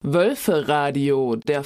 Wölferadio, der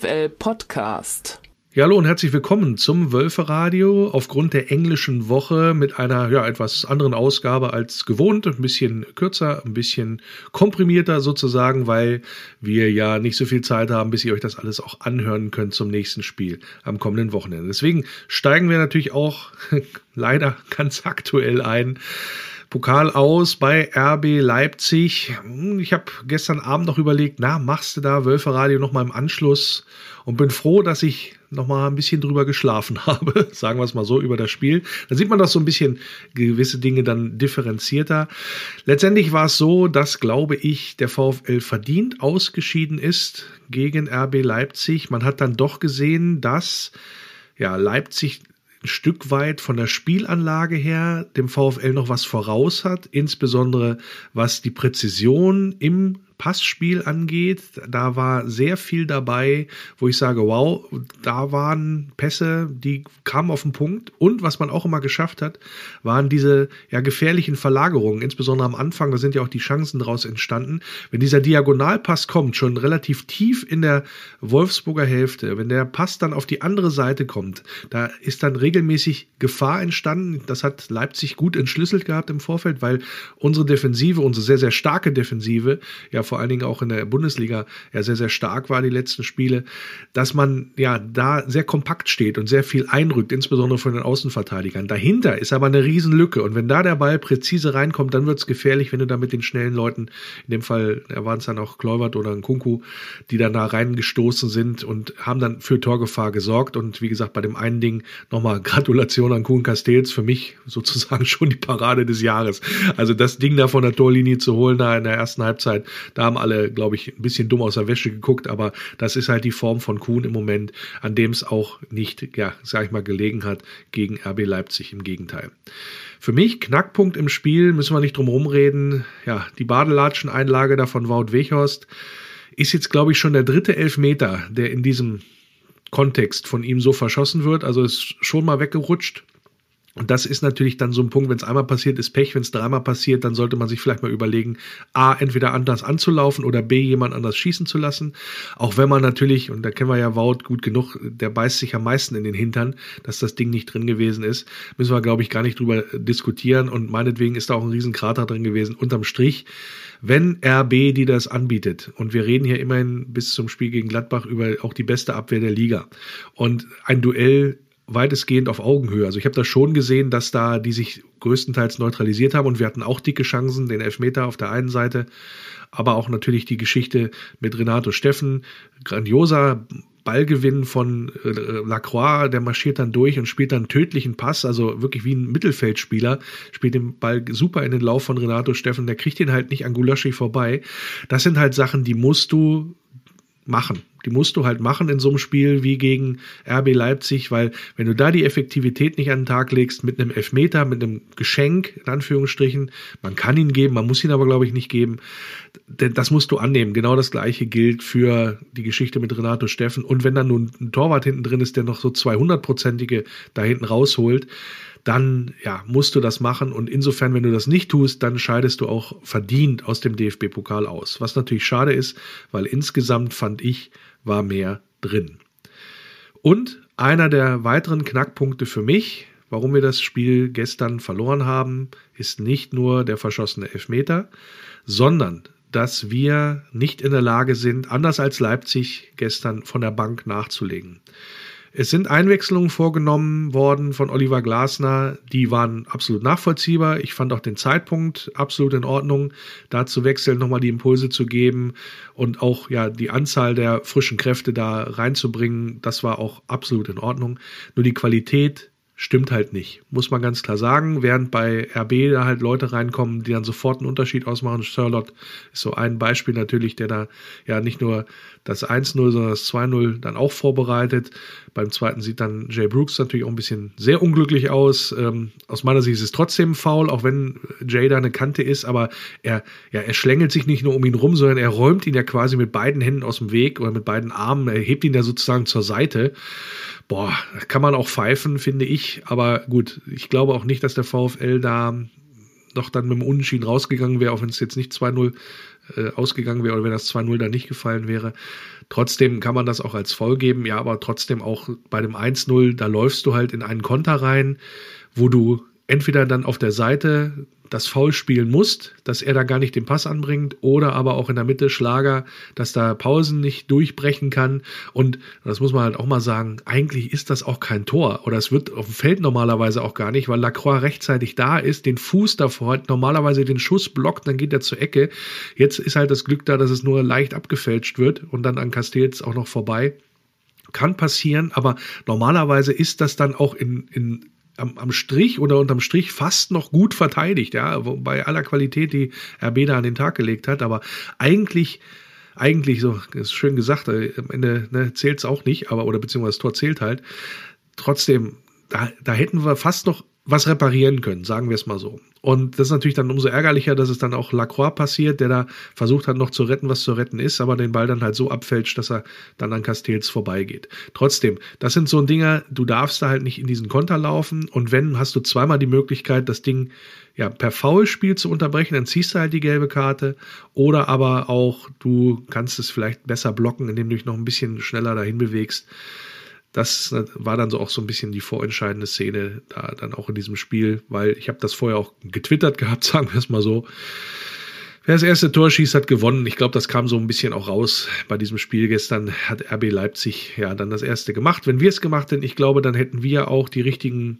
VfL-Podcast. Ja, hallo und herzlich willkommen zum Wölferadio aufgrund der englischen Woche mit einer etwas anderen Ausgabe als gewohnt, ein bisschen kürzer, ein bisschen komprimierter sozusagen, weil wir ja nicht so viel Zeit haben, bis ihr euch das alles auch anhören könnt zum nächsten Spiel am kommenden Wochenende. Deswegen steigen wir natürlich auch leider ganz aktuell ein. Pokal aus bei RB Leipzig. Ich habe gestern Abend noch überlegt, machst du da Wölferadio nochmal im Anschluss, und bin froh, dass ich nochmal ein bisschen drüber geschlafen habe, sagen wir es mal so, über das Spiel. Da sieht man doch so ein bisschen gewisse Dinge dann differenzierter. Letztendlich war es so, dass, glaube ich, der VfL verdient ausgeschieden ist gegen RB Leipzig. Man hat dann doch gesehen, dass Leipzig ein Stück weit von der Spielanlage her dem VfL noch was voraus hat, insbesondere was die Präzision im Passspiel angeht. Da war sehr viel dabei, wo ich sage, wow, da waren Pässe, die kamen auf den Punkt. Und was man auch immer geschafft hat, waren diese gefährlichen Verlagerungen, insbesondere am Anfang, da sind ja auch die Chancen daraus entstanden. Wenn dieser Diagonalpass kommt, schon relativ tief in der Wolfsburger Hälfte, wenn der Pass dann auf die andere Seite kommt, da ist dann regelmäßig Gefahr entstanden. Das hat Leipzig gut entschlüsselt gehabt im Vorfeld, weil unsere Defensive, unsere sehr, sehr starke Defensive, vor allen Dingen auch in der Bundesliga sehr, sehr stark war die letzten Spiele, dass man da sehr kompakt steht und sehr viel einrückt, insbesondere von den Außenverteidigern. Dahinter ist aber eine Riesenlücke, und wenn da der Ball präzise reinkommt, dann wird es gefährlich, wenn du da mit den schnellen Leuten, in dem Fall waren es dann auch Kluivert oder Nkunku, die dann da reingestoßen sind und haben dann für Torgefahr gesorgt. Und wie gesagt, bei dem einen Ding nochmal Gratulation an Koen Castells, für mich sozusagen schon die Parade des Jahres. Also das Ding da von der Torlinie zu holen da in der ersten Halbzeit, da haben alle, glaube ich, ein bisschen dumm aus der Wäsche geguckt, aber das ist halt die Form von Koen im Moment, an dem es auch nicht, gelegen hat gegen RB Leipzig, im Gegenteil. Für mich Knackpunkt im Spiel, müssen wir nicht drum herum reden, die Badelatschen-Einlage da von Wout Weghorst ist jetzt, glaube ich, schon der dritte Elfmeter, der in diesem Kontext von ihm so verschossen wird, also ist schon mal weggerutscht. Und das ist natürlich dann so ein Punkt, wenn es einmal passiert, ist Pech. Wenn es dreimal passiert, dann sollte man sich vielleicht mal überlegen, A, entweder anders anzulaufen oder B, jemand anders schießen zu lassen. Auch wenn man natürlich, und da kennen wir ja Wout gut genug, der beißt sich am meisten in den Hintern, dass das Ding nicht drin gewesen ist. Müssen wir, glaube ich, gar nicht drüber diskutieren. Und meinetwegen ist da auch ein Riesenkrater drin gewesen. Unterm Strich, wenn RB die das anbietet, und wir reden hier immerhin bis zum Spiel gegen Gladbach über auch die beste Abwehr der Liga, und ein Duell weitestgehend auf Augenhöhe. Also ich habe da schon gesehen, dass da die sich größtenteils neutralisiert haben, und wir hatten auch dicke Chancen, den Elfmeter auf der einen Seite, aber auch natürlich die Geschichte mit Renato Steffen, grandioser Ballgewinn von Lacroix, der marschiert dann durch und spielt dann einen tödlichen Pass, also wirklich wie ein Mittelfeldspieler, spielt den Ball super in den Lauf von Renato Steffen, der kriegt den halt nicht an Gulaschi vorbei. Das sind halt Sachen, die musst du machen. Die musst du halt machen in so einem Spiel wie gegen RB Leipzig, weil wenn du da die Effektivität nicht an den Tag legst mit einem Elfmeter, mit einem Geschenk, in Anführungsstrichen, man kann ihn geben, man muss ihn aber, glaube ich, nicht geben, das musst du annehmen. Genau das Gleiche gilt für die Geschichte mit Renato Steffen. Und wenn dann nun ein Torwart hinten drin ist, der noch so 200-prozentige da hinten rausholt, dann musst du das machen, und insofern, wenn du das nicht tust, dann scheidest du auch verdient aus dem DFB-Pokal aus. Was natürlich schade ist, weil insgesamt, fand ich, war mehr drin. Und einer der weiteren Knackpunkte für mich, warum wir das Spiel gestern verloren haben, ist nicht nur der verschossene Elfmeter, sondern dass wir nicht in der Lage sind, anders als Leipzig gestern, von der Bank nachzulegen. Es sind Einwechslungen vorgenommen worden von Oliver Glasner, die waren absolut nachvollziehbar. Ich fand auch den Zeitpunkt absolut in Ordnung, da zu wechseln, nochmal die Impulse zu geben und auch die Anzahl der frischen Kräfte da reinzubringen. Das war auch absolut in Ordnung. Nur die Qualität stimmt halt nicht, muss man ganz klar sagen. Während bei RB da halt Leute reinkommen, die dann sofort einen Unterschied ausmachen. Sörloth ist so ein Beispiel natürlich, der da nicht nur das 1-0, sondern das 2-0 dann auch vorbereitet. Beim zweiten sieht dann Jay Brooks natürlich auch ein bisschen sehr unglücklich aus. Aus meiner Sicht ist es trotzdem faul, auch wenn Jay da eine Kante ist, aber er schlängelt sich nicht nur um ihn rum, sondern er räumt ihn ja quasi mit beiden Händen aus dem Weg oder mit beiden Armen, er hebt ihn da sozusagen zur Seite. Kann man auch pfeifen, finde ich, aber gut, ich glaube auch nicht, dass der VfL da noch dann mit dem Unentschieden rausgegangen wäre, auch wenn es jetzt nicht 2-0 ausgegangen wäre oder wenn das 2-0 dann nicht gefallen wäre. Trotzdem kann man das auch als Foul geben, ja, aber trotzdem auch bei dem 1-0, da läufst du halt in einen Konter rein, wo du entweder dann auf der Seite das Foul spielen musst, dass er da gar nicht den Pass anbringt, oder aber auch in der Mitte Schlager, dass da Pausen nicht durchbrechen kann. Und das muss man halt auch mal sagen, eigentlich ist das auch kein Tor, oder es wird auf dem Feld normalerweise auch gar nicht, weil Lacroix rechtzeitig da ist, den Fuß davor hat, normalerweise den Schuss blockt, dann geht er zur Ecke. Jetzt ist halt das Glück da, dass es nur leicht abgefälscht wird und dann an Castells auch noch vorbei. Kann passieren, aber normalerweise ist das dann auch am Strich oder unterm Strich fast noch gut verteidigt, ja, bei aller Qualität, die RB da an den Tag gelegt hat, aber eigentlich so, ist schön gesagt, am Ende zählt es auch nicht, aber, oder beziehungsweise das Tor zählt halt, trotzdem, da hätten wir fast noch was reparieren können, sagen wir es mal so. Und das ist natürlich dann umso ärgerlicher, dass es dann auch Lacroix passiert, der da versucht hat noch zu retten, was zu retten ist, aber den Ball dann halt so abfälscht, dass er dann an Castells vorbeigeht. Trotzdem, das sind so Dinger, du darfst da halt nicht in diesen Konter laufen, und wenn, hast du zweimal die Möglichkeit, das Ding ja per Foulspiel zu unterbrechen, dann ziehst du halt die gelbe Karte, oder aber auch du kannst es vielleicht besser blocken, indem du dich noch ein bisschen schneller dahin bewegst. Das war dann so auch so ein bisschen die vorentscheidende Szene da dann auch in diesem Spiel, weil ich habe das vorher auch getwittert gehabt, sagen wir es mal so. Wer das erste Tor schießt, hat gewonnen. Ich glaube, das kam so ein bisschen auch raus bei diesem Spiel gestern. Hat RB Leipzig ja dann das erste gemacht. Wenn wir es gemacht hätten, ich glaube, dann hätten wir auch die richtigen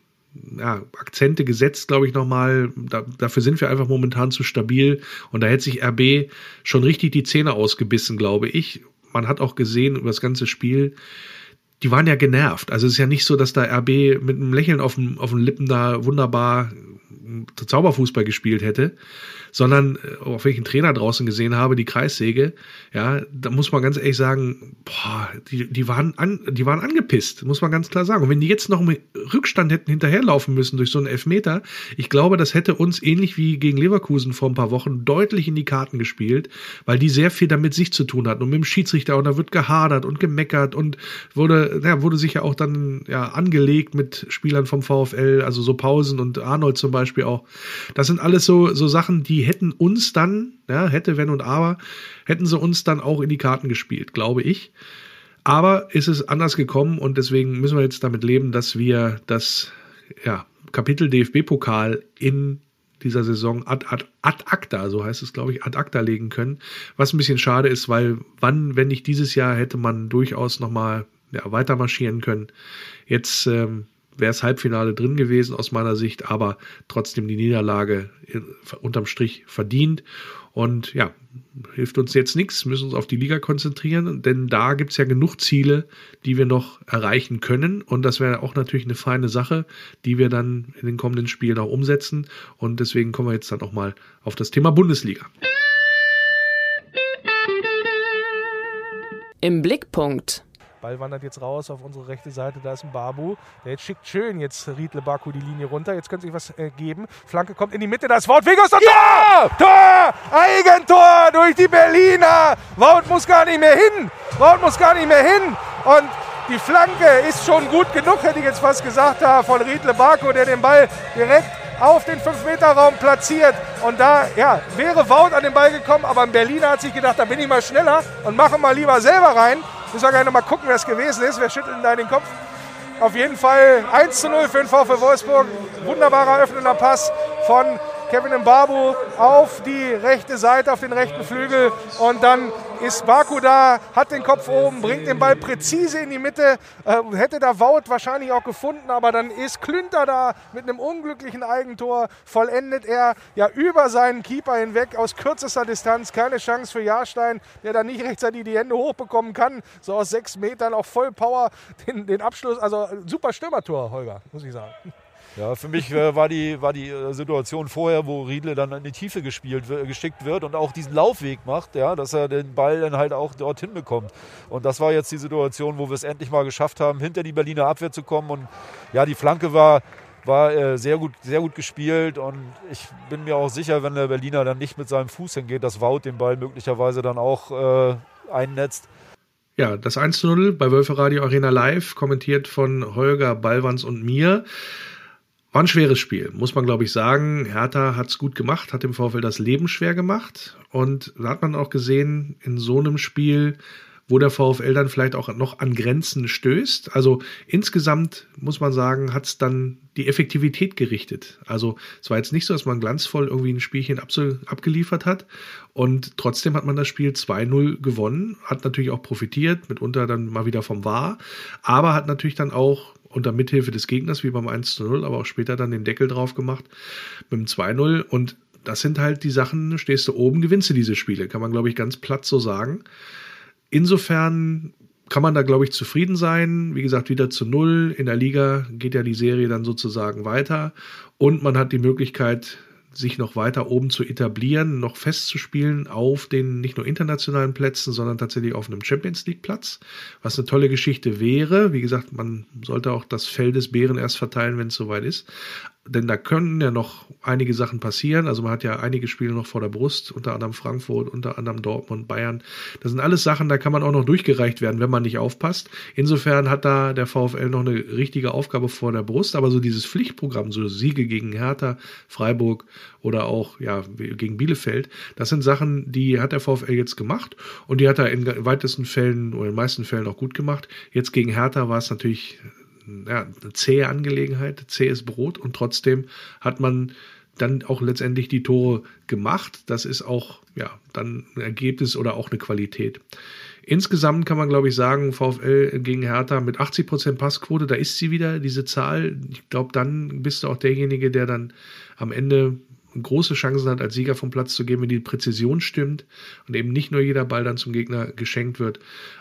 Akzente gesetzt, glaube ich, nochmal. Dafür sind wir einfach momentan zu stabil, und da hätte sich RB schon richtig die Zähne ausgebissen, glaube ich. Man hat auch gesehen über das ganze Spiel, die waren ja genervt. Also es ist ja nicht so, dass da RB mit einem Lächeln auf den Lippen da wunderbar Zauberfußball gespielt hätte, sondern auf welchen Trainer draußen gesehen habe, die Kreissäge, ja, da muss man ganz ehrlich sagen, boah, die waren angepisst, muss man ganz klar sagen. Und wenn die jetzt noch im Rückstand hätten hinterherlaufen müssen durch so einen Elfmeter, ich glaube, das hätte uns ähnlich wie gegen Leverkusen vor ein paar Wochen deutlich in die Karten gespielt, weil die sehr viel damit sich zu tun hatten und mit dem Schiedsrichter, und da wird gehadert und gemeckert und wurde sich ja auch dann angelegt mit Spielern vom VfL, also so Pausen und Arnold zum Beispiel auch. Das sind alles so Sachen, die hätten uns dann, hätte, wenn und aber, hätten sie uns dann auch in die Karten gespielt, glaube ich. Aber ist es anders gekommen, und deswegen müssen wir jetzt damit leben, dass wir das Kapitel DFB-Pokal in dieser Saison ad acta, so heißt es, glaube ich, ad acta legen können. Was ein bisschen schade ist, weil wenn nicht dieses Jahr, hätte man durchaus nochmal weiter marschieren können. Jetzt wäre es Halbfinale drin gewesen aus meiner Sicht, aber trotzdem die Niederlage unterm Strich verdient. Und hilft uns jetzt nichts, müssen uns auf die Liga konzentrieren, denn da gibt es ja genug Ziele, die wir noch erreichen können. Und das wäre auch natürlich eine feine Sache, die wir dann in den kommenden Spielen auch umsetzen. Und deswegen kommen wir jetzt dann auch mal auf das Thema Bundesliga. Im Blickpunkt. Ball wandert jetzt raus auf unsere rechte Seite, da ist ein Babu. Der jetzt schickt schön jetzt Riedle Baku die Linie runter. Jetzt könnte sich was geben. Flanke kommt in die Mitte, da ist Wout Weghorst. Ja! Tor! Eigentor durch die Berliner! Wout muss gar nicht mehr hin! Und die Flanke ist schon gut genug, hätte ich jetzt fast gesagt, von Riedle Baku, der den Ball direkt auf den 5-Meter-Raum platziert. Und da wäre Wout an den Ball gekommen, aber ein Berliner hat sich gedacht, da bin ich mal schneller und mache mal lieber selber rein. Müssen wir gleich noch mal gucken, wer es gewesen ist. Wer schüttelt da den Kopf? Auf jeden Fall 1:0 für den VfL Wolfsburg. Wunderbarer öffnender Pass von Kevin Mbabu auf die rechte Seite, auf den rechten Flügel. Und dann ist Baku da, hat den Kopf oben, bringt den Ball präzise in die Mitte. Hätte da Wout wahrscheinlich auch gefunden, aber dann ist Klünter da mit einem unglücklichen Eigentor. Vollendet er über seinen Keeper hinweg aus kürzester Distanz. Keine Chance für Jahrstein, der da nicht rechtzeitig die Hände hochbekommen kann. So aus 6 Metern, auch voll Power den Abschluss. Also super Stürmertor, Holger, muss ich sagen. Ja, für mich war die Situation vorher, wo Riedle dann in die Tiefe geschickt wird und auch diesen Laufweg macht, dass er den Ball dann halt auch dorthin bekommt. Und das war jetzt die Situation, wo wir es endlich mal geschafft haben, hinter die Berliner Abwehr zu kommen. Und die Flanke war sehr gut gespielt, und ich bin mir auch sicher, wenn der Berliner dann nicht mit seinem Fuß hingeht, dass Wout den Ball möglicherweise dann auch einnetzt. Ja, das 1:0 bei Wölfe Radio Arena Live, kommentiert von Holger Ballwanz und mir. War ein schweres Spiel, muss man glaube ich sagen. Hertha hat es gut gemacht, hat dem VfL das Leben schwer gemacht. Und da hat man auch gesehen, in so einem Spiel, wo der VfL dann vielleicht auch noch an Grenzen stößt. Also insgesamt muss man sagen, hat es dann die Effektivität gerichtet. Also es war jetzt nicht so, dass man glanzvoll irgendwie ein Spielchen abgeliefert hat. Und trotzdem hat man das Spiel 2-0 gewonnen, hat natürlich auch profitiert, mitunter dann mal wieder vom VAR, aber hat natürlich dann auch unter Mithilfe des Gegners, wie beim 1-0, aber auch später dann den Deckel drauf gemacht mit dem 2-0. Und das sind halt die Sachen, stehst du oben, gewinnst du diese Spiele, kann man glaube ich ganz platt so sagen. Insofern kann man da, glaube ich, zufrieden sein. Wie gesagt, wieder zu 0. In der Liga geht ja die Serie dann sozusagen weiter. Und man hat die Möglichkeit, sich noch weiter oben zu etablieren, noch festzuspielen auf den nicht nur internationalen Plätzen, sondern tatsächlich auf einem Champions-League-Platz, was eine tolle Geschichte wäre. Wie gesagt, man sollte auch das Fell des Bären erst verteilen, wenn es soweit ist. Denn da können ja noch einige Sachen passieren. Also man hat ja einige Spiele noch vor der Brust, unter anderem Frankfurt, unter anderem Dortmund, Bayern. Das sind alles Sachen, da kann man auch noch durchgereicht werden, wenn man nicht aufpasst. Insofern hat da der VfL noch eine richtige Aufgabe vor der Brust. Aber so dieses Pflichtprogramm, so Siege gegen Hertha, Freiburg oder auch gegen Bielefeld, das sind Sachen, die hat der VfL jetzt gemacht. Und die hat er in weitesten Fällen oder in den meisten Fällen auch gut gemacht. Jetzt gegen Hertha war es natürlich eine zähe Angelegenheit, zähes Brot, und trotzdem hat man dann auch letztendlich die Tore gemacht. Das ist auch dann ein Ergebnis oder auch eine Qualität. Insgesamt kann man, glaube ich, sagen, VfL gegen Hertha mit 80% Passquote, da ist sie wieder, diese Zahl. Ich glaube, dann bist du auch derjenige, der dann am Ende große Chancen hat, als Sieger vom Platz zu gehen, wenn die Präzision stimmt und eben nicht nur jeder Ball dann zum Gegner geschenkt wird.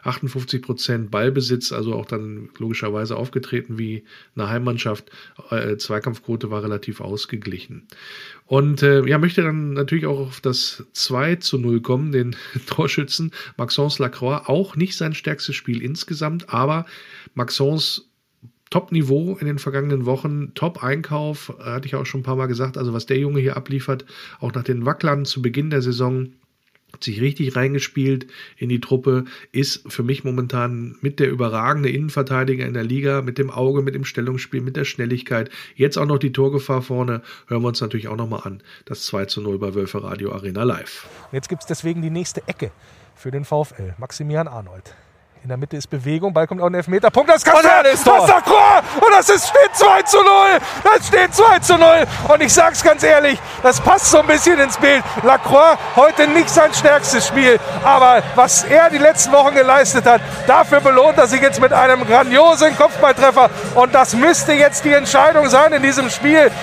58% Ballbesitz, also auch dann logischerweise aufgetreten wie eine Heimmannschaft. Zweikampfquote war relativ ausgeglichen. Und möchte dann natürlich auch auf das 2-0 kommen, den Torschützen Maxence Lacroix. Auch nicht sein stärkstes Spiel insgesamt, aber Maxence Top-Niveau in den vergangenen Wochen, Top-Einkauf, hatte ich auch schon ein paar Mal gesagt, also was der Junge hier abliefert, auch nach den Wacklern zu Beginn der Saison, hat sich richtig reingespielt in die Truppe, ist für mich momentan mit der überragende Innenverteidiger in der Liga, mit dem Auge, mit dem Stellungsspiel, mit der Schnelligkeit, jetzt auch noch die Torgefahr vorne, hören wir uns natürlich auch nochmal an, das 2-0 bei Wölfe Radio Arena Live. Jetzt gibt es deswegen die nächste Ecke für den VfL, Maximilian Arnold. In der Mitte ist Bewegung, Ball kommt auf den Elfmeterpunkt, das kann das ist Lacroix und steht 2-0, das steht 2-0 und ich sag's ganz ehrlich, das passt so ein bisschen ins Bild. Lacroix heute nicht sein stärkstes Spiel, aber was er die letzten Wochen geleistet hat, dafür belohnt er sich jetzt mit einem grandiosen Kopfballtreffer und das müsste jetzt die Entscheidung sein in diesem Spiel.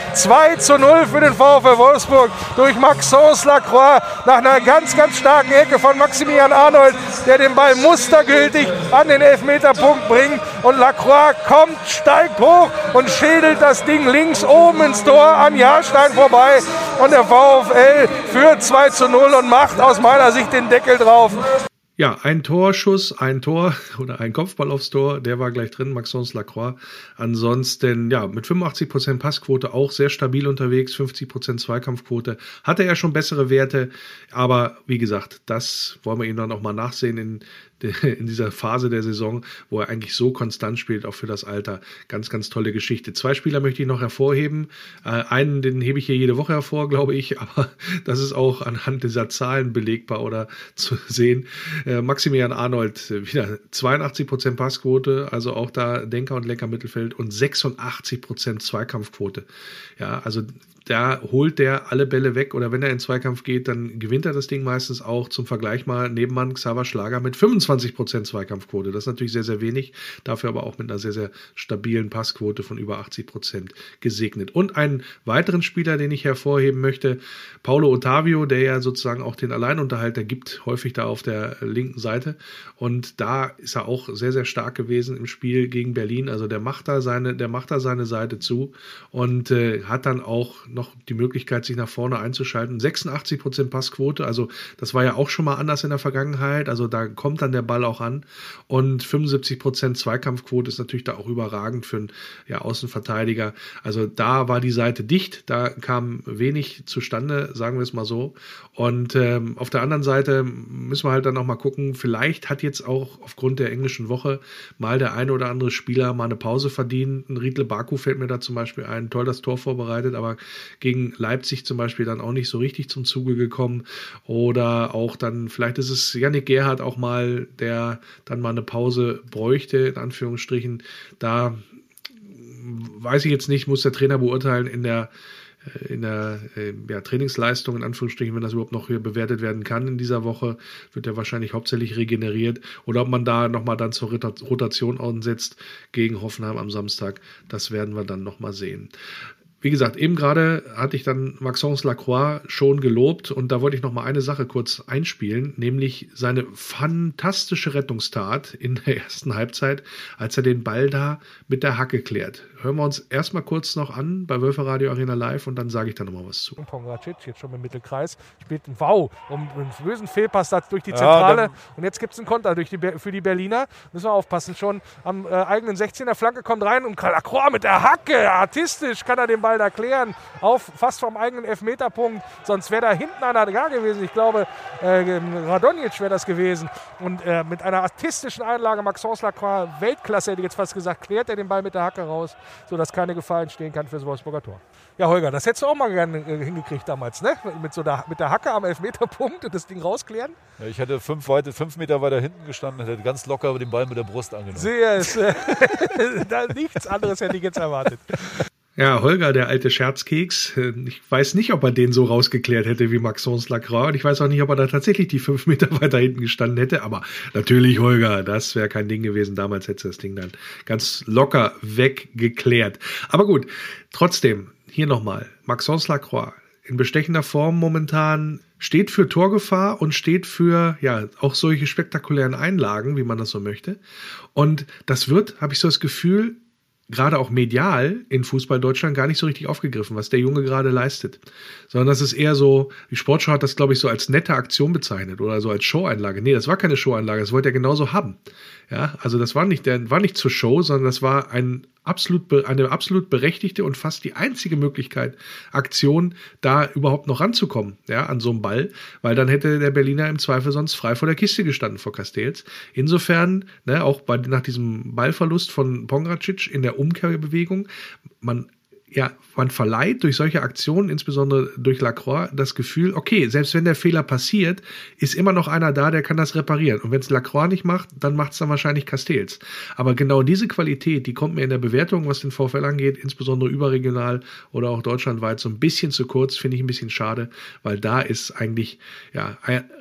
2-0 für den VfL Wolfsburg durch Maxence Lacroix nach einer ganz, ganz starken Ecke von Maximilian Arnold, der den Ball mustergültig an den Elfmeterpunkt bringt und Lacroix kommt, steigt hoch und schädelt das Ding links oben ins Tor an Jahrstein vorbei und der VfL führt 2-0 und macht aus meiner Sicht den Deckel drauf. Ja, ein Torschuss, ein Tor oder ein Kopfball aufs Tor, der war gleich drin, Maxence Lacroix. Ansonsten, mit 85% Passquote auch sehr stabil unterwegs, 50% Zweikampfquote. Hatte er schon bessere Werte, aber wie gesagt, das wollen wir ihm dann auch mal nachsehen in dieser Phase der Saison, wo er eigentlich so konstant spielt, auch für das Alter. Ganz, ganz tolle Geschichte. 2 Spieler möchte ich noch hervorheben. Einen, den hebe ich hier jede Woche hervor, glaube ich, aber das ist auch anhand dieser Zahlen belegbar oder zu sehen. Maximilian Arnold, wieder 82% Passquote, also auch da Denker und Lecker Mittelfeld und 86% Zweikampfquote. Ja, also da holt der alle Bälle weg oder wenn er in Zweikampf geht, dann gewinnt er das Ding meistens auch. Zum Vergleich mal Nebenmann Xaver Schlager mit 25% Zweikampfquote. Das ist natürlich sehr, sehr wenig, dafür aber auch mit einer sehr, sehr stabilen Passquote von über 80% gesegnet. Und einen weiteren Spieler, den ich hervorheben möchte, Paulo Ottavio, der ja sozusagen auch den Alleinunterhalter gibt, häufig da auf der linken Seite. Und da ist er auch sehr, sehr stark gewesen im Spiel gegen Berlin. Also der macht da seine Seite zu und hat dann auch noch die Möglichkeit, sich nach vorne einzuschalten. 86% Passquote, also das war ja auch schon mal anders in der Vergangenheit, also da kommt dann der Ball auch an und 75% Zweikampfquote ist natürlich da auch überragend für einen Außenverteidiger. Also da war die Seite dicht, da kam wenig zustande, sagen wir es mal so. Und auf der anderen Seite müssen wir halt dann noch mal gucken, gucken. Vielleicht hat jetzt auch aufgrund der englischen Woche mal der eine oder andere Spieler mal eine Pause verdient. Ein Riedle Baku fällt mir da zum Beispiel ein. Toll das Tor vorbereitet, aber gegen Leipzig zum Beispiel dann auch nicht so richtig zum Zuge gekommen. Oder auch dann, vielleicht ist es Yannick Gerhardt auch mal, der dann mal eine Pause bräuchte, in Anführungsstrichen. Da weiß ich jetzt nicht, muss der Trainer beurteilen in der Trainingsleistung, in Anführungsstrichen, wenn das überhaupt noch hier bewertet werden kann in dieser Woche, wird er wahrscheinlich hauptsächlich regeneriert. Oder ob man da nochmal dann zur Rotation ansetzt gegen Hoffenheim am Samstag, das werden wir dann nochmal sehen. Wie gesagt, eben gerade hatte ich dann Maxence Lacroix schon gelobt und da wollte ich noch mal eine Sache kurz einspielen, nämlich seine fantastische Rettungstat in der ersten Halbzeit, als er den Ball da mit der Hacke klärt. Hören wir uns erstmal kurz noch an bei Wölfe Radio Arena Live und dann sage ich da noch mal was zu. Pongracic jetzt schon im Mittelkreis, spielt einen einen bösen Fehlpass durch die Zentrale und jetzt gibt es einen Konter für die Berliner. Müssen wir aufpassen, schon am eigenen 16er, Flanke kommt rein und Lacroix mit der Hacke, artistisch kann er den Ball da klären, fast vom eigenen Elfmeterpunkt, sonst wäre da hinten einer da gewesen, ich glaube Radonjic wäre das gewesen und mit einer artistischen Einlage Maxence Lacroix, Weltklasse hätte ich jetzt fast gesagt, klärt er den Ball mit der Hacke raus, sodass keine Gefahr entstehen kann für das Wolfsburger Tor. Ja, Holger, das hättest du auch mal gerne hingekriegt damals, ne? Mit der Hacke am Elfmeterpunkt und das Ding rausklären. Ja, ich hätte 5 Meter weiter hinten gestanden, hätte ganz locker den Ball mit der Brust angenommen. Nichts anderes hätte ich jetzt erwartet. Ja, Holger, der alte Scherzkeks, ich weiß nicht, ob er den so rausgeklärt hätte wie Maxence Lacroix und ich weiß auch nicht, ob er da tatsächlich die 5 Meter weiter hinten gestanden hätte, aber natürlich, Holger, das wäre kein Ding gewesen, damals hätte das Ding dann ganz locker weggeklärt. Aber gut, trotzdem, hier nochmal, Maxence Lacroix, in bestechender Form momentan, steht für Torgefahr und steht für, ja, auch solche spektakulären Einlagen, wie man das so möchte und das wird, habe ich so das Gefühl, gerade auch medial in Fußball Deutschland gar nicht so richtig aufgegriffen, was der Junge gerade leistet. Sondern das ist eher so, die Sportschau hat das, glaube ich, so als nette Aktion bezeichnet oder so als Show-Einlage. Nee, das war keine Show-Einlage, das wollte er genauso haben. Ja, also das war nicht zur Show, sondern das war eine absolut berechtigte und fast die einzige Möglichkeit, Aktion, da überhaupt noch ranzukommen, ja, an so einem Ball, weil dann hätte der Berliner im Zweifel sonst frei vor der Kiste gestanden vor Castells. Insofern, ne, auch nach diesem Ballverlust von Pongracic in der Umkehrbewegung, man verleiht durch solche Aktionen, insbesondere durch Lacroix, das Gefühl, okay, selbst wenn der Fehler passiert, ist immer noch einer da, der kann das reparieren. Und wenn es Lacroix nicht macht, dann macht es dann wahrscheinlich Castells. Aber genau diese Qualität, die kommt mir in der Bewertung, was den VfL angeht, insbesondere überregional oder auch deutschlandweit, so ein bisschen zu kurz, finde ich ein bisschen schade, weil da ist eigentlich, ja,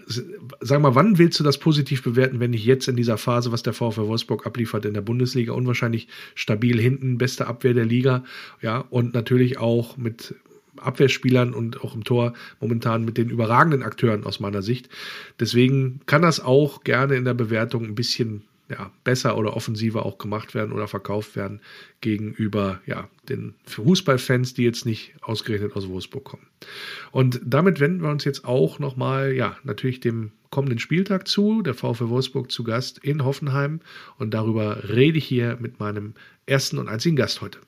sag mal, wann willst du das positiv bewerten, wenn nicht jetzt in dieser Phase, was der VfL Wolfsburg abliefert in der Bundesliga, unwahrscheinlich stabil hinten, beste Abwehr der Liga, ja, und natürlich auch mit Abwehrspielern und auch im Tor momentan mit den überragenden Akteuren aus meiner Sicht. Deswegen kann das auch gerne in der Bewertung ein bisschen besser oder offensiver auch gemacht werden oder verkauft werden gegenüber den Fußballfans, die jetzt nicht ausgerechnet aus Wolfsburg kommen. Und damit wenden wir uns jetzt auch nochmal, natürlich dem kommenden Spieltag zu, der VfL Wolfsburg zu Gast in Hoffenheim und darüber rede ich hier mit meinem ersten und einzigen Gast heute.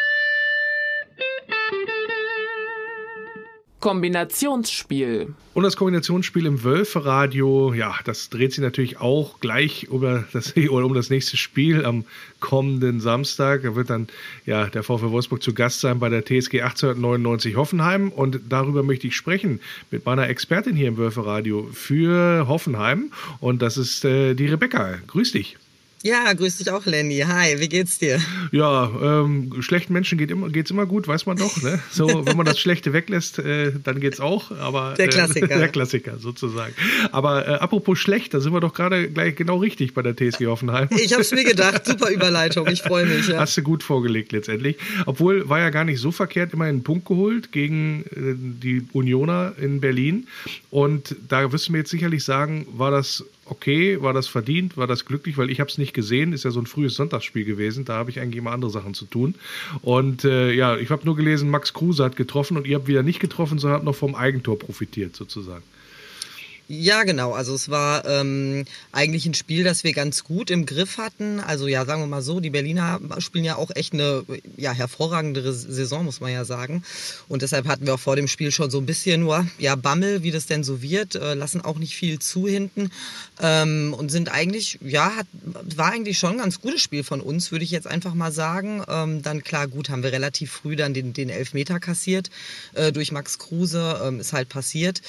Kombinationsspiel. Und das Kombinationsspiel im Wölfe-Radio, das dreht sich natürlich auch gleich um das nächste Spiel am kommenden Samstag. Da wird dann der VfL Wolfsburg zu Gast sein bei der TSG 1899 Hoffenheim. Und darüber möchte ich sprechen mit meiner Expertin hier im Wölfe-Radio für Hoffenheim. Und das ist die Rebecca. Grüß dich. Ja, grüß dich auch, Lenny. Hi, wie geht's dir? Ja, schlechten Menschen geht's immer gut, weiß man doch. Ne? So, wenn man das Schlechte weglässt, dann geht's auch. Aber der Klassiker. Der Klassiker sozusagen. Aber apropos schlecht, da sind wir doch gerade gleich genau richtig bei der TSG Hoffenheim. Ich hab's mir gedacht, super Überleitung, ich freue mich. Ja. Hast du gut vorgelegt letztendlich. Obwohl, war ja gar nicht so verkehrt, immerhin einen Punkt geholt gegen die Unioner in Berlin. Und da wirst du mir jetzt sicherlich sagen, war das okay, war das verdient, war das glücklich, weil ich habe es nicht gesehen, ist ja so ein frühes Sonntagsspiel gewesen, da habe ich eigentlich immer andere Sachen zu tun. Und ich habe nur gelesen, Max Kruse hat getroffen und ihr habt wieder nicht getroffen, sondern habt noch vom Eigentor profitiert sozusagen. Ja, genau. Also es war eigentlich ein Spiel, das wir ganz gut im Griff hatten. Also ja, sagen wir mal so, die Berliner spielen ja auch echt eine hervorragendere Saison, muss man ja sagen. Und deshalb hatten wir auch vor dem Spiel schon so ein bisschen nur Bammel, wie das denn so wird. Lassen auch nicht viel zu hinten. Und sind eigentlich, war eigentlich schon ein ganz gutes Spiel von uns, würde ich jetzt einfach mal sagen. Dann klar, gut, haben wir relativ früh dann den Elfmeter kassiert durch Max Kruse, ist halt passiert.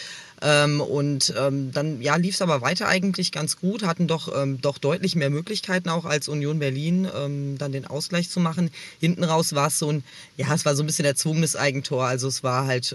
Dann lief es aber weiter eigentlich ganz gut, hatten doch deutlich mehr Möglichkeiten auch als Union Berlin, dann den Ausgleich zu machen. Hinten raus war es es war so ein bisschen erzwungenes Eigentor, also es war halt,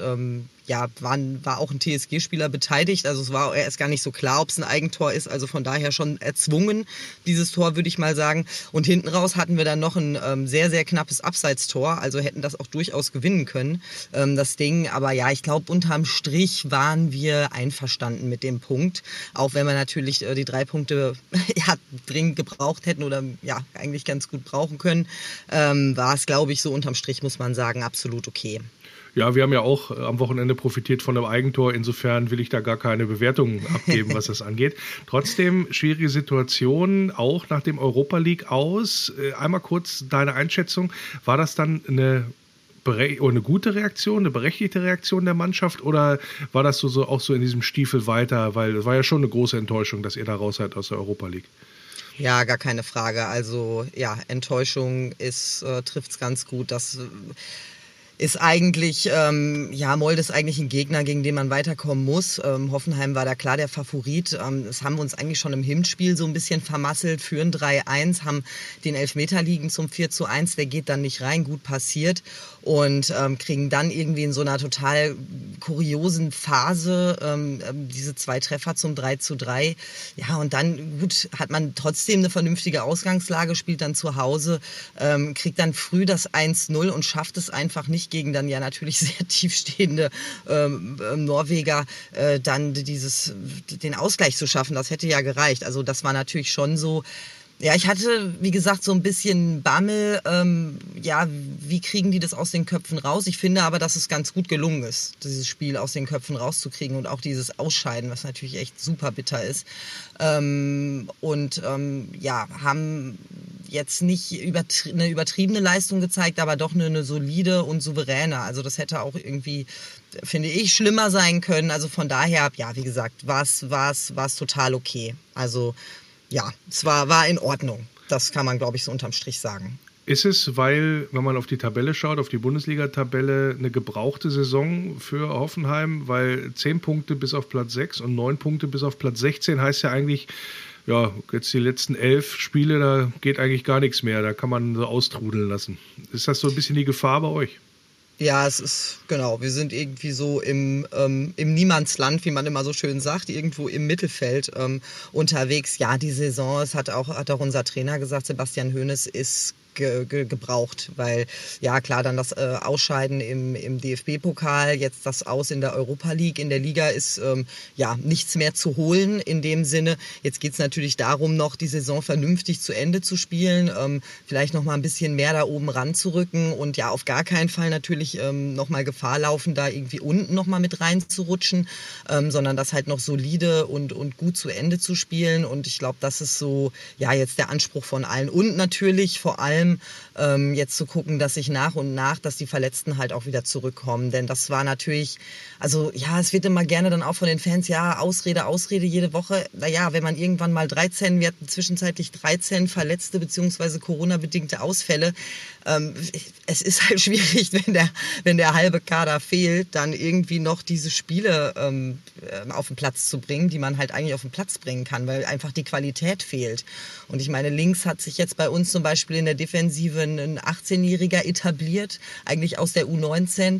war auch ein TSG-Spieler beteiligt, also es war erst gar nicht so klar, ob es ein Eigentor ist, also von daher schon erzwungen, dieses Tor, würde ich mal sagen. Und hinten raus hatten wir dann noch ein sehr, sehr knappes Abseitstor, also hätten das auch durchaus gewinnen können, das Ding. Aber ja, ich glaube, unterm Strich waren wir einverstanden mit dem Punkt, auch wenn wir natürlich die 3 Punkte dringend gebraucht hätten oder eigentlich ganz gut brauchen können, war es, glaube ich, so unterm Strich, muss man sagen, absolut okay. Ja, wir haben ja auch am Wochenende profitiert von einem Eigentor. Insofern will ich da gar keine Bewertung abgeben, was das angeht. Trotzdem schwierige Situation, auch nach dem Europa League aus. Einmal kurz deine Einschätzung. War das dann eine gute Reaktion, eine berechtigte Reaktion der Mannschaft oder war das auch so in diesem Stiefel weiter? Weil es war ja schon eine große Enttäuschung, dass ihr da raus seid aus der Europa League. Ja, gar keine Frage. Also Enttäuschung trifft es ganz gut. Das ist eigentlich, Molde ist eigentlich ein Gegner, gegen den man weiterkommen muss. Hoffenheim war da klar der Favorit. Das haben wir uns eigentlich schon im Hinspiel so ein bisschen vermasselt, führen 3-1, haben den Elfmeter liegen zum 4-1, der geht dann nicht rein, gut passiert. Und kriegen dann irgendwie in so einer total kuriosen Phase diese 2 Treffer zum 3-3. Ja, und dann, gut, hat man trotzdem eine vernünftige Ausgangslage, spielt dann zu Hause, kriegt dann früh das 1-0 und schafft es einfach nicht gegen dann ja natürlich sehr tiefstehende Norweger dann den Ausgleich zu schaffen. Das hätte ja gereicht. Also das war natürlich schon so. Ja, ich hatte, wie gesagt, so ein bisschen Bammel, wie kriegen die das aus den Köpfen raus? Ich finde aber, dass es ganz gut gelungen ist, dieses Spiel aus den Köpfen rauszukriegen und auch dieses Ausscheiden, was natürlich echt super bitter ist. Haben jetzt nicht eine übertriebene Leistung gezeigt, aber doch eine solide und souveräne. Also das hätte auch irgendwie, finde ich, schlimmer sein können. Also von daher, wie gesagt, war es total okay. Also es war in Ordnung. Das kann man, glaube ich, so unterm Strich sagen. Ist es, weil, wenn man auf die Tabelle schaut, auf die Bundesliga-Tabelle, eine gebrauchte Saison für Hoffenheim? Weil 10 Punkte bis auf Platz 6 und 9 Punkte bis auf Platz 16 heißt ja eigentlich, jetzt die letzten 11 Spiele, da geht eigentlich gar nichts mehr. Da kann man so austrudeln lassen. Ist das so ein bisschen die Gefahr bei euch? Ja, es ist, genau, wir sind irgendwie so im Niemandsland, wie man immer so schön sagt, irgendwo im Mittelfeld unterwegs. Ja, die Saison, hat auch unser Trainer gesagt, Sebastian Hoeneß, ist gebraucht, weil klar, dann das Ausscheiden im DFB-Pokal, jetzt das Aus in der Europa League, in der Liga ist nichts mehr zu holen in dem Sinne. Jetzt geht es natürlich darum, noch die Saison vernünftig zu Ende zu spielen, vielleicht noch mal ein bisschen mehr da oben ranzurücken und auf gar keinen Fall natürlich noch mal Gefahr laufen, da irgendwie unten noch mal mit reinzurutschen, sondern das halt noch solide und gut zu Ende zu spielen und ich glaube, das ist so jetzt der Anspruch von allen und natürlich vor allem jetzt zu gucken, dass sich nach und nach, dass die Verletzten halt auch wieder zurückkommen. Denn das war natürlich, also es wird immer gerne dann auch von den Fans, Ausrede jede Woche. Naja, wenn man irgendwann mal wir hatten zwischenzeitlich 13 Verletzte bzw. Corona-bedingte Ausfälle. Es ist halt schwierig, wenn der halbe Kader fehlt, dann irgendwie noch diese Spiele auf den Platz zu bringen, die man halt eigentlich auf den Platz bringen kann, weil einfach die Qualität fehlt. Und ich meine, links hat sich jetzt bei uns zum Beispiel in der Defensive ein 18-Jähriger etabliert, eigentlich aus der U19,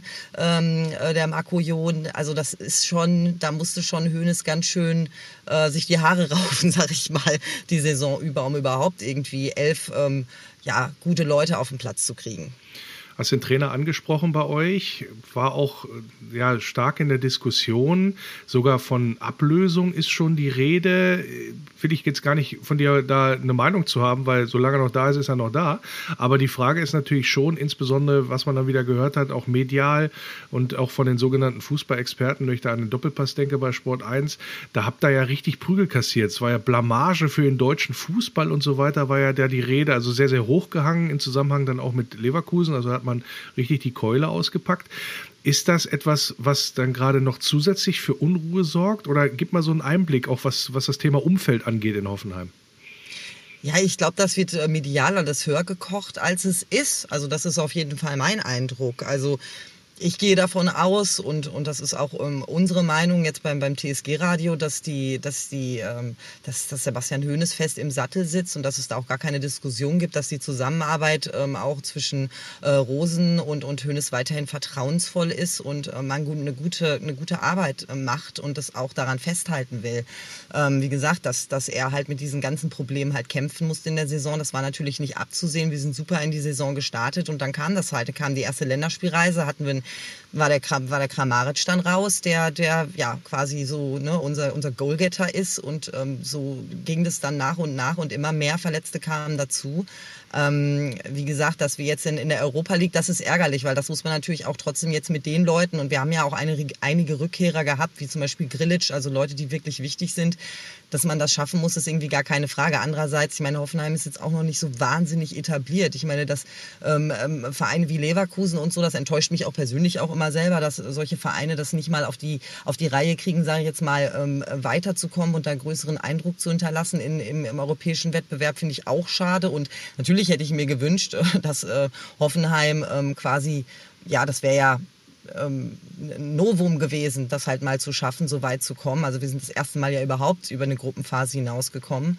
der Marco Jon. Also das ist schon, da musste schon Hoeneß ganz schön sich die Haare raufen, sag ich mal, die Saison über, um überhaupt irgendwie 11 gute Leute auf den Platz zu kriegen. Hast den Trainer angesprochen bei euch, war auch ja, stark in der Diskussion, sogar von Ablösung ist schon die Rede. Will ich jetzt gar nicht von dir da eine Meinung zu haben, weil solange er noch da ist, ist er noch da. Aber die Frage ist natürlich schon, insbesondere, was man dann wieder gehört hat, auch medial und auch von den sogenannten Fußballexperten, wenn ich da an den Doppelpass denke bei Sport 1, da habt ihr ja richtig Prügel kassiert. Es war ja Blamage für den deutschen Fußball und so weiter, war ja da die Rede, also sehr, sehr hochgehangen im Zusammenhang dann auch mit Leverkusen, also hat man richtig die Keule ausgepackt. Ist das etwas, was dann gerade noch zusätzlich für Unruhe sorgt? Oder gib mal so einen Einblick, auch was das Thema Umfeld angeht in Hoffenheim. Ja, ich glaube, das wird medial alles höher gekocht, als es ist. Also das ist auf jeden Fall mein Eindruck. Also ich gehe davon aus, und das ist auch unsere Meinung jetzt beim TSG-Radio, dass Sebastian Hoeneß fest im Sattel sitzt und dass es da auch gar keine Diskussion gibt, dass die Zusammenarbeit auch zwischen Rosen und Hoeneß weiterhin vertrauensvoll ist und man eine gute Arbeit macht und das auch daran festhalten will. Wie gesagt, dass er halt mit diesen ganzen Problemen halt kämpfen musste in der Saison, das war natürlich nicht abzusehen. Wir sind super in die Saison gestartet und dann kam die erste Länderspielreise, war der Kramaric dann raus, der ja quasi so unser Goalgetter ist und so ging das dann nach und immer mehr Verletzte kamen dazu. Wie gesagt, dass wir jetzt in der Europa League, das ist ärgerlich, weil das muss man natürlich auch trotzdem jetzt mit den Leuten, und wir haben ja auch einige Rückkehrer gehabt, wie zum Beispiel Grilic, also Leute, die wirklich wichtig sind, dass man das schaffen muss, ist irgendwie gar keine Frage. Andererseits, ich meine, Hoffenheim ist jetzt auch noch nicht so wahnsinnig etabliert. Ich meine, dass Vereine wie Leverkusen und so, das enttäuscht mich auch persönlich auch immer selber, dass solche Vereine das nicht mal auf die Reihe kriegen, sage ich jetzt mal, weiterzukommen und da größeren Eindruck zu hinterlassen im europäischen Wettbewerb, finde ich auch schade. Und natürlich hätte ich mir gewünscht, dass Hoffenheim quasi, ja, das wäre ja ein Novum gewesen, das halt mal zu schaffen, so weit zu kommen. Also wir sind das erste Mal ja überhaupt über eine Gruppenphase hinausgekommen.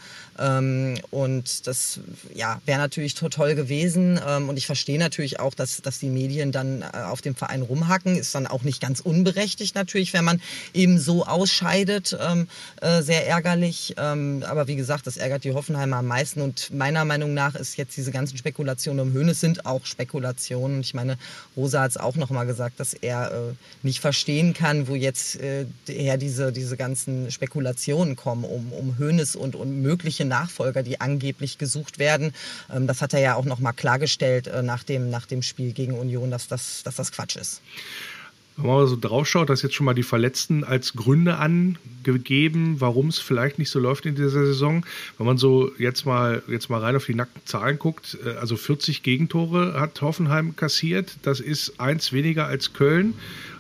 Und das ja, wäre natürlich toll gewesen. Und ich verstehe natürlich auch, dass die Medien dann auf dem Verein rumhacken. Ist dann auch nicht ganz unberechtigt natürlich, wenn man eben so ausscheidet. Sehr ärgerlich. Aber wie gesagt, das ärgert die Hoffenheimer am meisten. Und meiner Meinung nach ist jetzt diese ganzen Spekulationen um Hoeneß sind auch Spekulationen. Und ich meine, Rosa hat es auch noch mal gesagt, dass er nicht verstehen kann, wo jetzt eher diese ganzen Spekulationen kommen um Hoeneß und mögliche Nachfolger, die angeblich gesucht werden. Das hat er ja auch noch mal klargestellt nach dem Spiel gegen Union, dass das Quatsch ist. Wenn man so drauf schaut, dass jetzt schon mal die Verletzten als Gründe angegeben, warum es vielleicht nicht so läuft in dieser Saison. Wenn man so jetzt mal rein auf die nackten Zahlen guckt, also 40 Gegentore hat Hoffenheim kassiert. Das ist 1 weniger als Köln,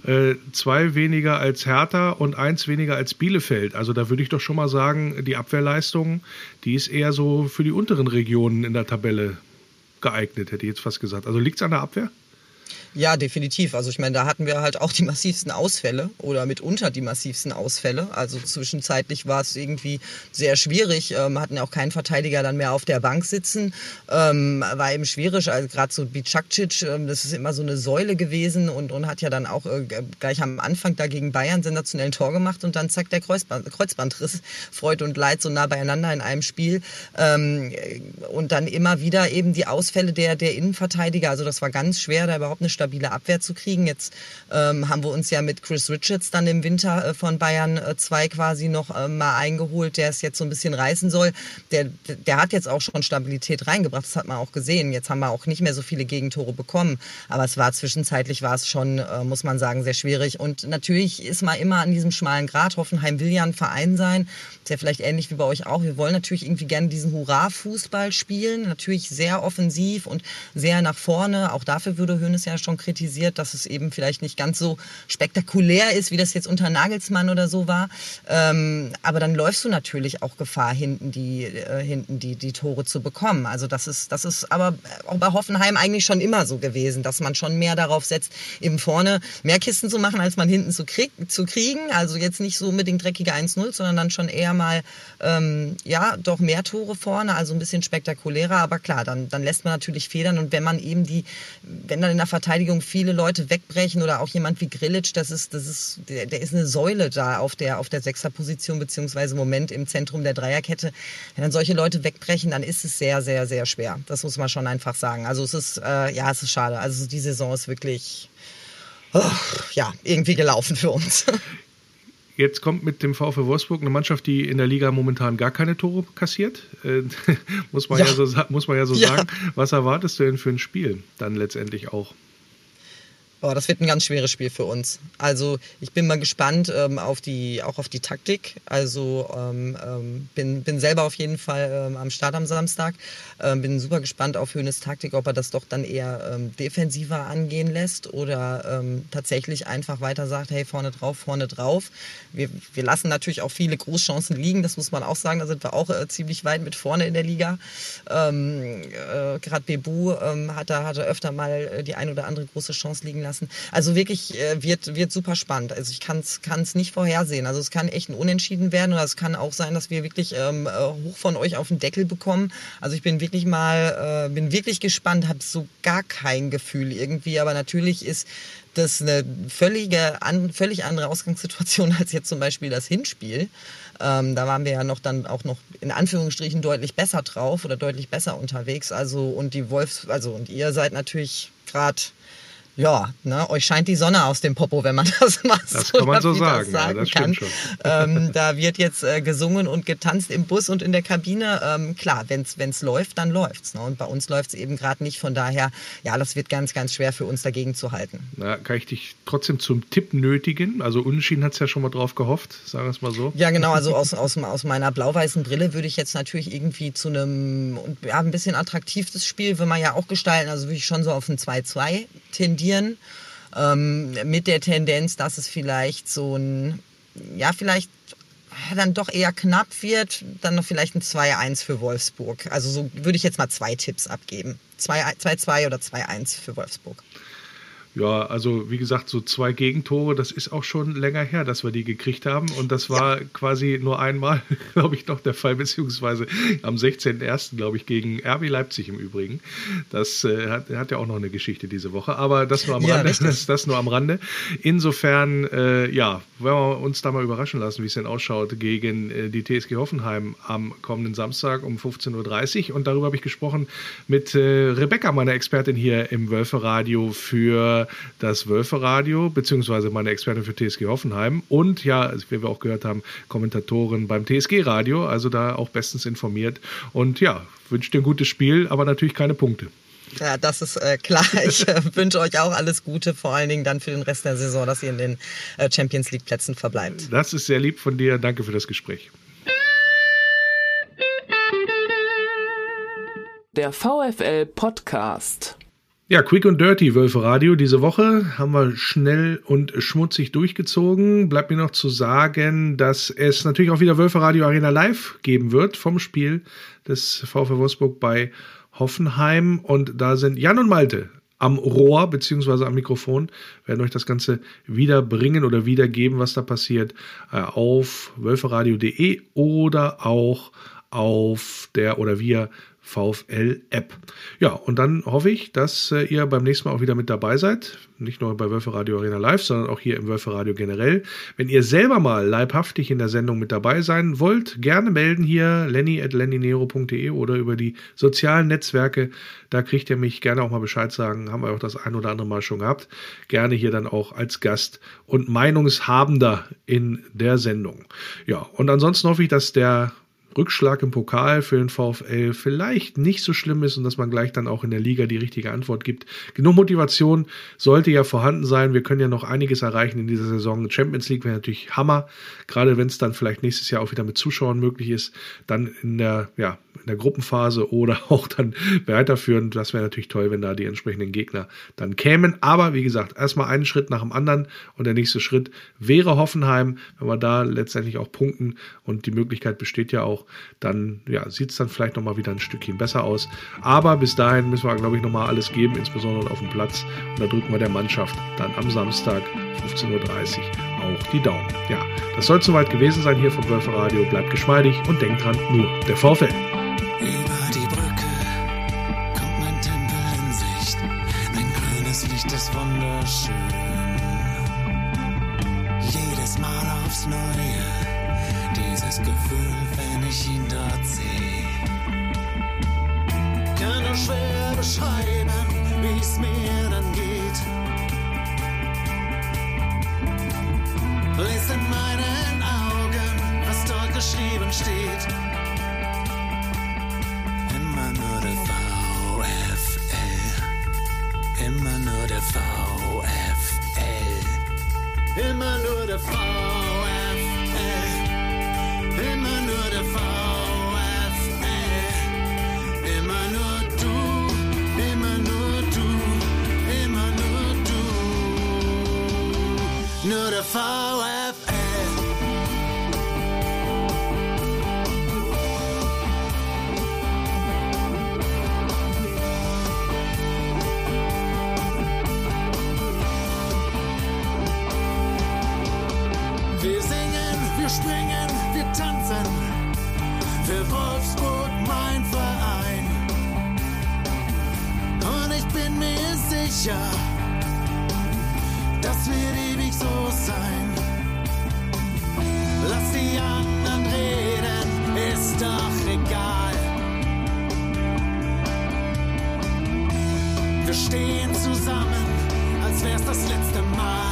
2 weniger als Hertha und 1 weniger als Bielefeld. Also da würde ich doch schon mal sagen, die Abwehrleistung, die ist eher so für die unteren Regionen in der Tabelle geeignet, hätte ich jetzt fast gesagt. Also liegt es an der Abwehr? Ja, definitiv. Also ich meine, da hatten wir halt auch die massivsten Ausfälle oder mitunter die massivsten Ausfälle. Also zwischenzeitlich war es irgendwie sehr schwierig. Wir hatten ja auch keinen Verteidiger dann mehr auf der Bank sitzen. War eben schwierig. Also gerade so Bicakcic, das ist immer so eine Säule gewesen und hat ja dann auch gleich am Anfang da gegen Bayern sensationellen Tor gemacht und dann zack der Kreuzbandriss. Freud und Leid so nah beieinander in einem Spiel. Und dann immer wieder eben die Ausfälle der Innenverteidiger. Also das war ganz schwer, da überhaupt eine stabile Abwehr zu kriegen. Jetzt haben wir uns ja mit Chris Richards dann im Winter von Bayern 2 quasi noch mal eingeholt, der es jetzt so ein bisschen reißen soll. Der hat jetzt auch schon Stabilität reingebracht, das hat man auch gesehen. Jetzt haben wir auch nicht mehr so viele Gegentore bekommen, aber zwischenzeitlich war es schon, muss man sagen, sehr schwierig. Und natürlich ist man immer an diesem schmalen Grat. Hoffenheim will ja ein Verein sein, ist ja vielleicht ähnlich wie bei euch auch. Wir wollen natürlich irgendwie gerne diesen Hurra-Fußball spielen, natürlich sehr offensiv und sehr nach vorne. Auch dafür würde Hoeneß ja schon kritisiert, dass es eben vielleicht nicht ganz so spektakulär ist, wie das jetzt unter Nagelsmann oder so war. Aber dann läufst du natürlich auch Gefahr, hinten die Tore zu bekommen. Also das ist aber auch bei Hoffenheim eigentlich schon immer so gewesen, dass man schon mehr darauf setzt, eben vorne mehr Kisten zu machen, als man hinten zu kriegen. Also jetzt nicht so unbedingt dreckige 1-0, sondern dann schon eher mal doch mehr Tore vorne, also ein bisschen spektakulärer. Aber klar, dann lässt man natürlich federn und wenn dann in der Verteidigung Verteidigung viele Leute wegbrechen oder auch jemand wie Grilic, der ist eine Säule da auf der 6er-Position beziehungsweise im Moment im Zentrum der Dreierkette. Wenn dann solche Leute wegbrechen, dann ist es sehr, sehr, sehr schwer. Das muss man schon einfach sagen. Also es ist schade. Also die Saison ist wirklich irgendwie gelaufen für uns. Jetzt kommt mit dem VfL Wolfsburg eine Mannschaft, die in der Liga momentan gar keine Tore kassiert. Muss man ja so sagen. Was erwartest du denn für ein Spiel dann letztendlich auch? Das wird ein ganz schweres Spiel für uns. Also ich bin mal gespannt auf die Taktik. Also bin selber auf jeden Fall am Start am Samstag. Bin super gespannt auf Hoeneß Taktik, ob er das doch dann eher defensiver angehen lässt oder tatsächlich einfach weiter sagt, hey, vorne drauf. Wir lassen natürlich auch viele Großchancen liegen, das muss man auch sagen. Da sind wir auch ziemlich weit mit vorne in der Liga. Gerade Bebu hat er öfter mal die ein oder andere große Chance liegen lassen. Also wirklich wird super spannend. Also ich kann es nicht vorhersehen. Also es kann echt ein Unentschieden werden oder es kann auch sein, dass wir wirklich hoch von euch auf den Deckel bekommen. Also ich bin wirklich gespannt, habe so gar kein Gefühl irgendwie, aber natürlich ist das eine völlig andere Ausgangssituation als jetzt zum Beispiel das Hinspiel. Da waren wir ja noch in Anführungsstrichen deutlich besser drauf oder deutlich besser unterwegs. Also und und ihr seid natürlich gerade euch scheint die Sonne aus dem Popo, wenn man das mal das kann man so sagen. Das kann. Schon. Da wird jetzt gesungen und getanzt im Bus und in der Kabine. Klar, wenn's läuft, dann läuft's. Ne? Und bei uns läuft's eben gerade nicht. Von daher, das wird ganz, ganz schwer für uns dagegen zu halten. Na, kann ich dich trotzdem zum Tipp nötigen? Also Unentschieden hat's ja schon mal drauf gehofft, sagen wir es mal so. Ja, genau. Also aus meiner blau-weißen Brille würde ich jetzt natürlich irgendwie zu einem ein bisschen attraktives Spiel, will man ja auch gestalten. Also würde ich schon so auf ein 2-2 tendieren. Mit der Tendenz, dass es vielleicht vielleicht dann doch eher knapp wird, dann noch vielleicht ein 2-1 für Wolfsburg. Also so würde ich jetzt mal 2 Tipps abgeben. 2-2 oder 2-1 für Wolfsburg. Ja, also wie gesagt, so 2 Gegentore, das ist auch schon länger her, dass wir die gekriegt haben. Und das war quasi nur einmal, glaube ich, noch der Fall, beziehungsweise am 16.01., glaube ich, gegen RB Leipzig im Übrigen. Das hat ja auch noch eine Geschichte diese Woche, aber das nur am Rande. Das nur am Rande. Insofern, wenn wir uns da mal überraschen lassen, wie es denn ausschaut gegen die TSG Hoffenheim am kommenden Samstag um 15.30 Uhr. Und darüber habe ich gesprochen mit Rebecca, meiner Expertin hier im Wölfe-Radio für das Wölfe-Radio, beziehungsweise meine Expertin für TSG Hoffenheim und wie wir auch gehört haben, Kommentatorin beim TSG-Radio, also da auch bestens informiert und wünsche dir ein gutes Spiel, aber natürlich keine Punkte. Ja, das ist klar. Ich wünsche euch auch alles Gute, vor allen Dingen dann für den Rest der Saison, dass ihr in den Champions League Plätzen verbleibt. Das ist sehr lieb von dir. Danke für das Gespräch. Der VfL Podcast. Ja, Quick und Dirty, Wölfe-Radio. Diese Woche haben wir schnell und schmutzig durchgezogen. Bleibt mir noch zu sagen, dass es natürlich auch wieder Wölfe-Radio Arena Live geben wird vom Spiel des VfL Wolfsburg bei Hoffenheim. Und da sind Jan und Malte am Rohr beziehungsweise am Mikrofon, werden euch das Ganze wiederbringen oder wiedergeben, was da passiert, auf wölferadio.de oder auch auf der oder via VfL-App. Ja, und dann hoffe ich, dass ihr beim nächsten Mal auch wieder mit dabei seid. Nicht nur bei Wölfe-Radio Arena Live, sondern auch hier im Wölfe-Radio generell. Wenn ihr selber mal leibhaftig in der Sendung mit dabei sein wollt, gerne melden hier lenny@lennynero.de oder über die sozialen Netzwerke. Da kriegt ihr mich gerne auch mal Bescheid sagen. Haben wir auch das ein oder andere Mal schon gehabt. Gerne hier dann auch als Gast und Meinungshabender in der Sendung. Ja, und ansonsten hoffe ich, dass der Rückschlag im Pokal für den VfL vielleicht nicht so schlimm ist und dass man gleich dann auch in der Liga die richtige Antwort gibt. Genug Motivation sollte ja vorhanden sein. Wir können ja noch einiges erreichen in dieser Saison. Champions League wäre natürlich Hammer, gerade wenn es dann vielleicht nächstes Jahr auch wieder mit Zuschauern möglich ist, dann in der Gruppenphase oder auch dann weiterführend. Das wäre natürlich toll, wenn da die entsprechenden Gegner dann kämen. Aber wie gesagt, erstmal einen Schritt nach dem anderen und der nächste Schritt wäre Hoffenheim. Wenn wir da letztendlich auch punkten und die Möglichkeit besteht ja auch, dann sieht es dann vielleicht nochmal wieder ein Stückchen besser aus. Aber bis dahin müssen wir, glaube ich, nochmal alles geben, insbesondere auf dem Platz. Und da drücken wir der Mannschaft dann am Samstag 15.30 Uhr auch die Daumen. Ja, das soll soweit gewesen sein hier vom Wölfe-Radio. Bleibt geschmeidig und denkt dran, nur der VfL. Über die Brücke kommt mein Tempel in Sicht. Ein grünes Licht, das wunderschön. Jedes Mal aufs Neue, dieses Gefühl, wenn ich ihn dort sehe. Kann nur schwer beschreiben, wie es mir dann geht. Lies in meinen Augen, was dort geschrieben steht. Immer nur der VfL. Immer nur der VfL. Immer nur der VfL. Immer nur der VfL. Immer nur du. Immer nur du. Immer nur du. Nur der VfL. Wir singen, wir springen, wir tanzen. Für Wolfsburg mein Verein. Und ich bin mir sicher, das wird ewig so sein. Lass die anderen reden, ist doch egal. Wir stehen zusammen, als wär's das letzte Mal.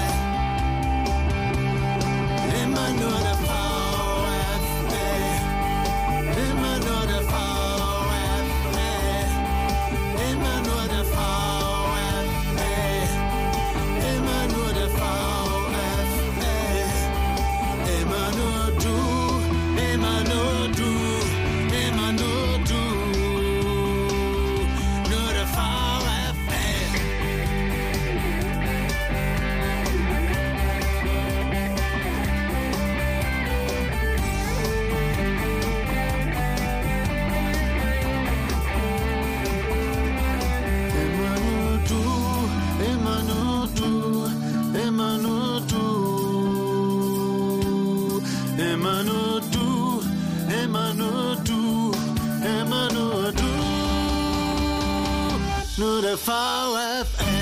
Immer nur der VfL, immer nur der VfL, immer nur der VfL, immer nur der VfL, immer nur du, immer nur du, immer nur du, nur der VfL. Immer nur du, immer nur du, immer nur du, immer nur du, nur der VfL.